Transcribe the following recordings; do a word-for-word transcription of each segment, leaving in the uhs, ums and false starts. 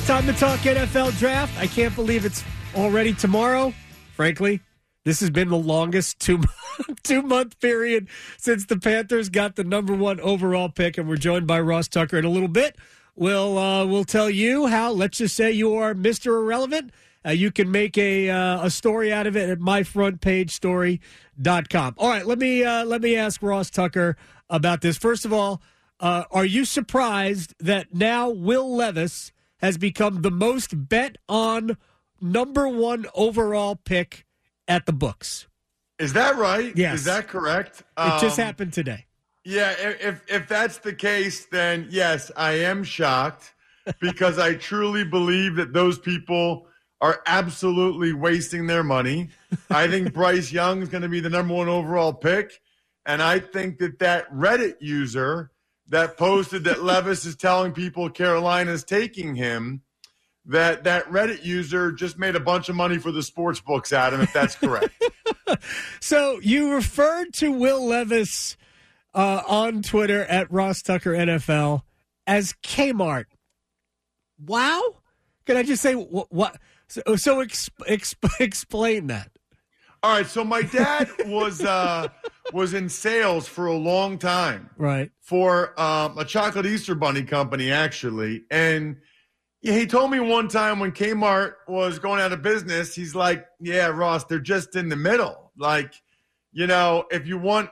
Time to talk N F L draft. I can't believe it's already tomorrow. Frankly, this has been the longest two two month period since the Panthers got the number one overall pick, and we're joined by Ross Tucker in a little bit. We'll uh, we'll tell you how. Let's just say you are Mister Irrelevant. Uh, you can make a uh, a story out of it at my front page story dot com. All right, let me uh, let me ask Ross Tucker about this. First of all, uh, are you surprised that now Will Levis has become the most bet on number one overall pick at the books? Is that right? Yes. Is that correct? It um, just happened today. Yeah, if if that's the case, then yes, I am shocked because I truly believe that those people are absolutely wasting their money. I think Bryce Young is going to be the number one overall pick, and I think that that Reddit user that posted that Levis is telling people Carolina's taking him, that that Reddit user just made a bunch of money for the sports books, Adam, if that's correct. So you referred to Will Levis uh, on Twitter at Ross Tucker N F L as Kmart. Wow. Can I just say what? what so so exp, exp, explain that. All right, so my dad was uh, was in sales for a long time, right? For um, a chocolate Easter bunny company, actually, and he told me one time when Kmart was going out of business, he's like, "Yeah, Ross, they're just in the middle. Like, you know, if you want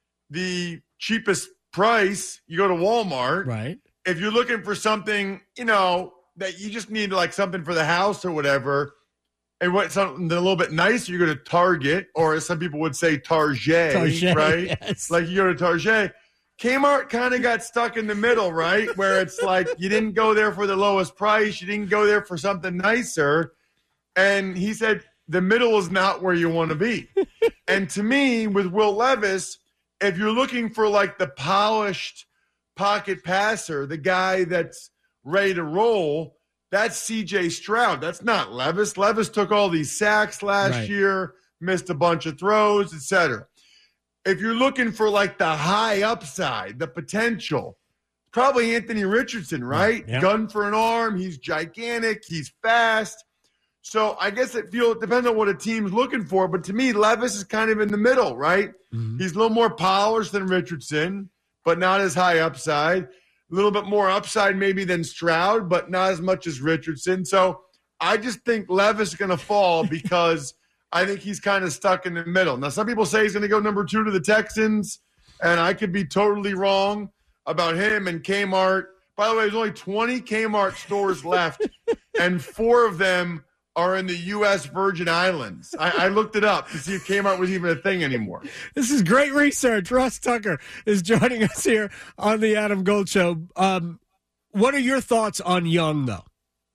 the cheapest price, you go to Walmart. Right. If you're looking for something, you know, that you just need like something for the house or whatever." And what something a little bit nicer, you go to Target, or as some people would say, Target, Target, right? Yes. Like you go to Target. Kmart kind of got stuck in the middle, right? Where it's like you didn't go there for the lowest price, you didn't go there for something nicer. And he said the middle is not where you want to be. And to me, with Will Levis, if you're looking for like the polished pocket passer, the guy that's ready to roll, that's C J Stroud. That's not Levis. Levis took all these sacks last Right. year, missed a bunch of throws, et cetera. If you're looking for like the high upside, the potential, probably Anthony Richardson, right? Yeah. Gun for an arm. He's gigantic. He's fast. So I guess it feels, it depends on what a team's looking for. But to me, Levis is kind of in the middle, right? Mm-hmm. He's a little more polished than Richardson, but not as high upside. A little bit more upside maybe than Stroud, but not as much as Richardson. So I just think Levis is going to fall because I think he's kind of stuck in the middle. Now, some people say he's going to go number two to the Texans, and I could be totally wrong about him and Kmart. By the way, there's only twenty Kmart stores left, and four of them are in the U S Virgin Islands. I, I looked it up to see if Kmart was even a thing anymore. This is great research. Ross Tucker is joining us here on the Adam Gold Show. Um, what are your thoughts on Young, though?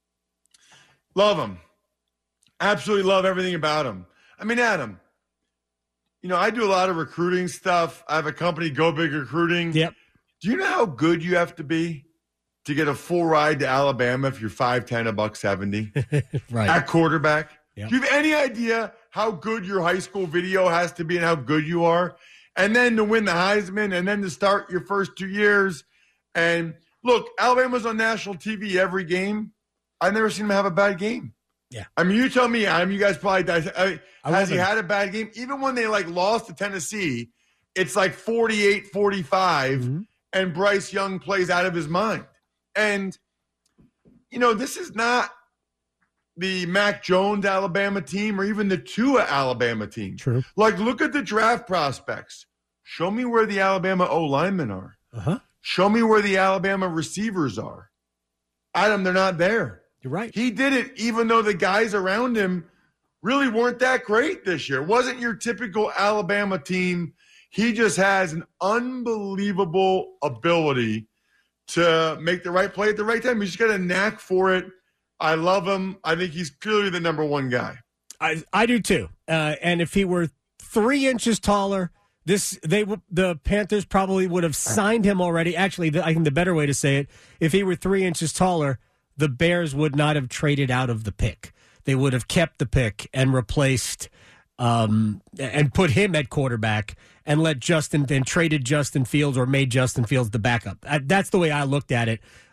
Love him. Absolutely love everything about him. I mean, Adam, you know, I do a lot of recruiting stuff. I have a company, Go Big Recruiting. Yep. Do you know how good you have to be to get a full ride to Alabama if you're five ten, a buck seventy Right. at quarterback? Yep. Do you have any idea how good your high school video has to be and how good you are? And then to win the Heisman and then to start your first two years. And look, Alabama's on national T V every game. I've never seen him have a bad game. Yeah. I mean, you tell me, Adam, you guys probably, I, I has he him. had a bad game? Even when they like lost to Tennessee, it's like forty-eight forty-five, Mm-hmm. and Bryce Young plays out of his mind. And, you know, this is not the Mac Jones Alabama team or even the Tua Alabama team. True. Like, look at the draft prospects. Show me where the Alabama O-linemen are. Uh-huh. Show me where the Alabama receivers are. Adam, they're not there. You're right. He did it even though the guys around him really weren't that great this year. It wasn't your typical Alabama team. He just has an unbelievable ability to make the right play at the right time. He's just got a knack for it. I love him. I think he's clearly the number one guy. I I do too. Uh, and if he were three inches taller, this they w- the Panthers probably would have signed him already. Actually, the, I think the better way to say it, if he were three inches taller, the Bears would not have traded out of the pick. They would have kept the pick and replaced um, and put him at quarterback and let Justin and traded Justin Fields or made Justin Fields the backup. I, that's the way I looked at it.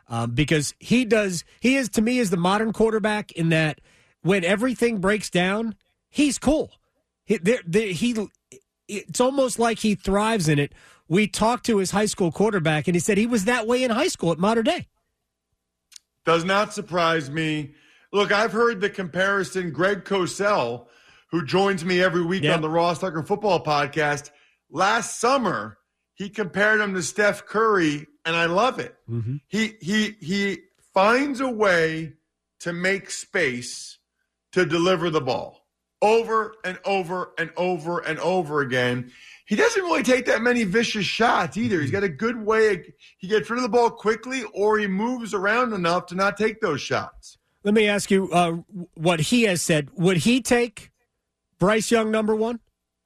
um, because he does. He is to me is the modern quarterback in that when everything breaks down, he's cool. He, there, there, he it's almost like he thrives in it. We talked to his high school quarterback, and he said he was that way in high school at Mater Dei. Does not surprise me. Look, I've heard the comparison. Greg Cosell, who joins me every week yep. on the Ross Tucker Football Podcast, last summer he compared him to Steph Curry, and I love it. Mm-hmm. He he he finds a way to make space to deliver the ball over and over and over and over again. He doesn't really take that many vicious shots either. He's got a good way. He gets rid of the ball quickly, or he moves around enough to not take those shots. Let me ask you uh, what he has said. Would he take Bryce Young number one?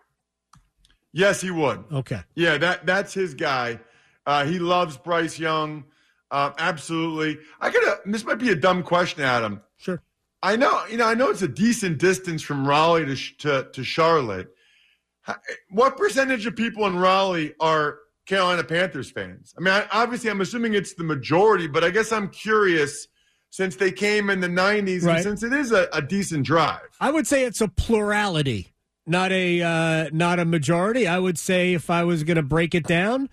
Yes, he would. Okay. Yeah, that that's his guy. Uh, he loves Bryce Young. Uh, absolutely. I gotta. This might be a dumb question, Adam. Sure. I know. You know. I know it's a decent distance from Raleigh to to, to Charlotte. What percentage of people in Raleigh are Carolina Panthers fans? I mean, I, obviously, I'm assuming it's the majority, but I guess I'm curious since they came in the nineties right. and since it is a, a decent drive. I would say it's a plurality, not a uh, not a majority. I would say if I was going to break it down,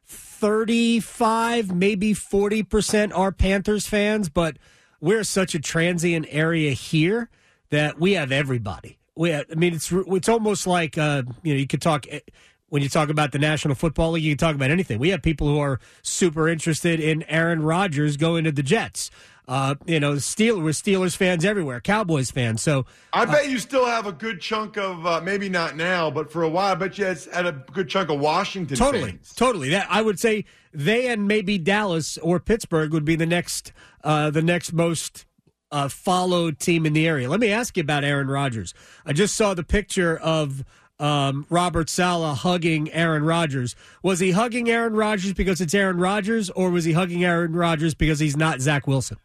thirty-five, maybe forty percent are Panthers fans, but we're such a transient area here that we have everybody. We, I mean, it's it's almost like uh, you know you could talk when you talk about the National Football League. You can talk about anything. We have people who are super interested in Aaron Rodgers going to the Jets. Uh, you know, Steelers, we're Steelers fans everywhere, Cowboys fans. So I uh, bet you still have a good chunk of uh, maybe not now, but for a while, I bet you had a good chunk of Washington totally, fans. Totally, that I would say they and maybe Dallas or Pittsburgh would be the next uh, the next most. Uh, followed team in the area. Let me ask you about Aaron Rodgers. I just saw the picture of um, Robert Saleh hugging Aaron Rodgers. Was he hugging Aaron Rodgers because it's Aaron Rodgers, or was he hugging Aaron Rodgers because he's not Zach Wilson?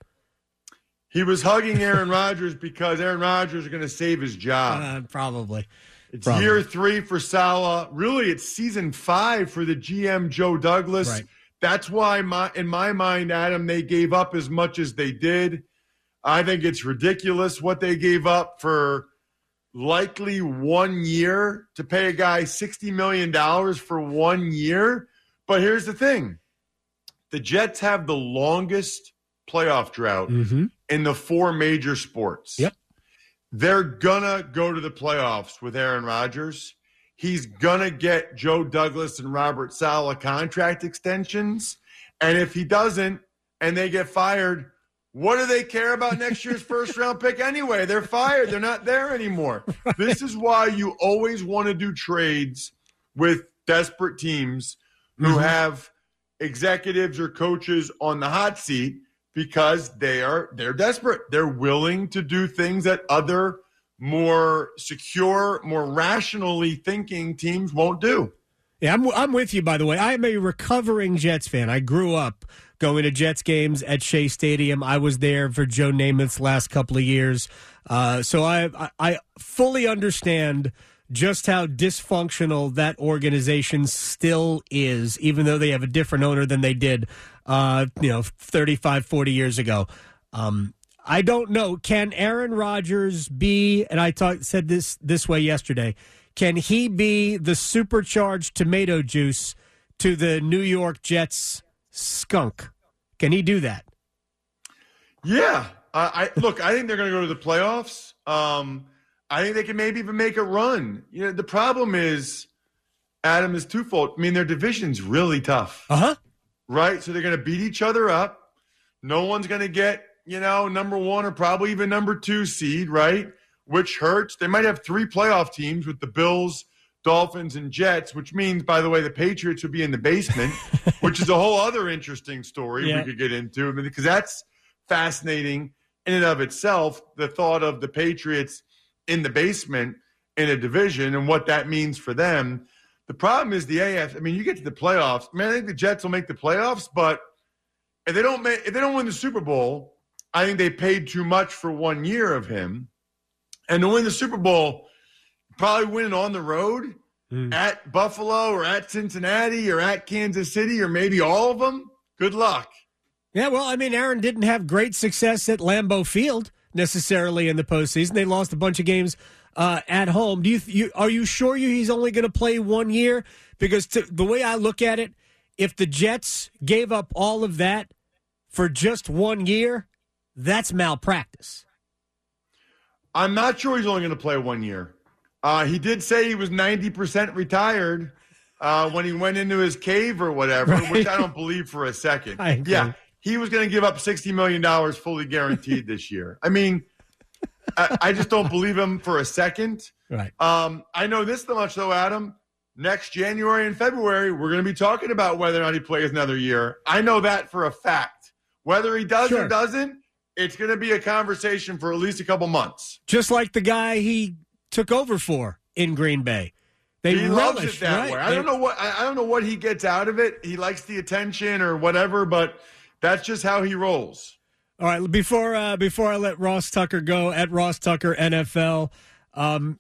He was hugging Aaron Rodgers because Aaron Rodgers is going to save his job. Uh, probably. It's probably. year three for Saleh. Really, it's season five for the G M, Joe Douglas. Right. That's why, my, in my mind, Adam, they gave up as much as they did. I think it's ridiculous what they gave up for likely one year to pay a guy sixty million dollars for one year. But here's the thing. The Jets have the longest playoff drought mm-hmm. in the four major sports. Yep. They're going to go to the playoffs with Aaron Rodgers. He's going to get Joe Douglas and Robert Saleh contract extensions. And if he doesn't and they get fired, what do they care about next year's first round pick anyway? They're fired. They're not there anymore. Right. This is why you always want to do trades with desperate teams who mm-hmm. have executives or coaches on the hot seat because they are they're desperate. They're willing to do things that other more secure, more rationally thinking teams won't do. Yeah, I'm I'm with you, by the way. I am a recovering Jets fan. I grew up going to Jets games at Shea Stadium. I was there for Joe Namath's last couple of years. Uh, so I, I I fully understand just how dysfunctional that organization still is, even though they have a different owner than they did, uh, you know, thirty-five, forty years ago. Um, I don't know. Can Aaron Rodgers be, and I talk, said this this way yesterday, can he be the supercharged tomato juice to the New York Jets skunk? Can he do that? Yeah. Uh, I look, I think they're going to go to the playoffs. Um, I think they can maybe even make a run. You know, the problem is, Adam, is twofold. I mean, their division's really tough. Uh-huh. Right? So they're going to beat each other up. No one's going to get, you know, number one or probably even number two seed, right? Which hurts. They might have three playoff teams with the Bills, Dolphins, and Jets, which means, by the way, the Patriots would be in the basement, which is a whole other interesting story yeah. we could get into. I mean, because that's fascinating in and of itself, the thought of the Patriots in the basement in a division and what that means for them. The problem is the A F. I mean, you get to the playoffs. I mean, I think the Jets will make the playoffs, but if they don't make, if they don't win the Super Bowl, I think they paid too much for one year of him. And to win the Super Bowl, probably win it on the road mm. at Buffalo or at Cincinnati or at Kansas City or maybe all of them. Good luck. Yeah, well, I mean, Aaron didn't have great success at Lambeau Field necessarily in the postseason. They lost a bunch of games uh, at home. Do you, you are you sure you he's only going to play one year? Because to, the way I look at it, if the Jets gave up all of that for just one year, that's malpractice. I'm not sure he's only going to play one year. Uh, he did say he was ninety percent retired uh, when he went into his cave or whatever, right. Which I don't believe for a second. I agree. Yeah, he was going to give up sixty million dollars fully guaranteed this year. I mean, I, I just don't believe him for a second. Right. Um, I know this much, though, Adam. Next January and February, we're going to be talking about whether or not he plays another year. I know that for a fact. Whether he does sure. or doesn't, it's going to be a conversation for at least a couple months. Just like the guy he took over for in Green Bay. They he relish, loves it that right? way. I they, don't know what I don't know what he gets out of it. He likes the attention or whatever, but that's just how he rolls. All right, before uh, before I let Ross Tucker go, at Ross Tucker N F L, um,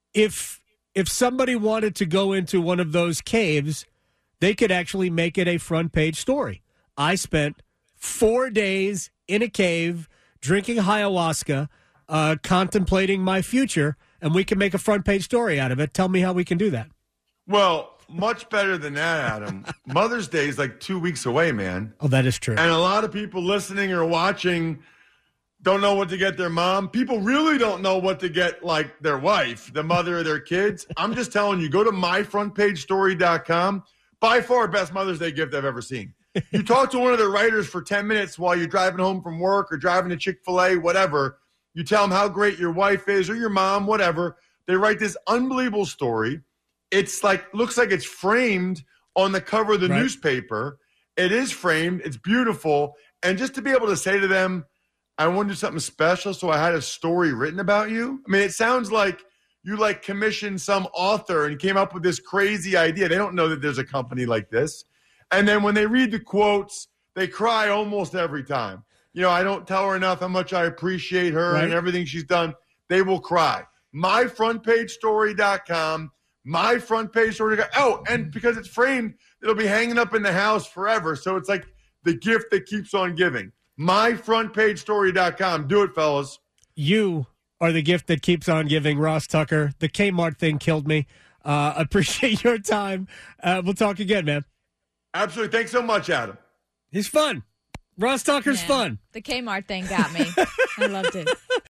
if if somebody wanted to go into one of those caves, they could actually make it a front page story. I spent four days in a cave drinking ayahuasca, uh, contemplating my future, and we can make a front page story out of it. Tell me how we can do that. Well, much better than that, Adam. Mother's Day is like two weeks away, man. Oh, that is true. And a lot of people listening or watching don't know what to get their mom. People really don't know what to get, like, their wife, the mother of their kids. I'm just telling you, go to my front page story dot com. By far, best Mother's Day gift I've ever seen. You talk to one of the writers for ten minutes while you're driving home from work or driving to Chick-fil-A, whatever. You tell them how great your wife is or your mom, whatever. They write this unbelievable story. It's like, looks like it's framed on the cover of the right. newspaper. It is framed. It's beautiful. And just to be able to say to them, I want to do something special, so I had a story written about you. I mean, it sounds like you like commissioned some author and came up with this crazy idea. They don't know that there's a company like this. And then when they read the quotes, they cry almost every time. You know, I don't tell her enough how much I appreciate her right. and everything she's done. They will cry. my front page story dot com. My front page story. Oh, and because it's framed, it'll be hanging up in the house forever. So it's like the gift that keeps on giving. my front page story dot com. Do it, fellas. You are the gift that keeps on giving, Ross Tucker. The Kmart thing killed me. Uh, appreciate your time. Uh, we'll talk again, man. Absolutely. Thanks so much, Adam. He's fun. Ross Tucker's yeah, fun. The Kmart thing got me. I loved it.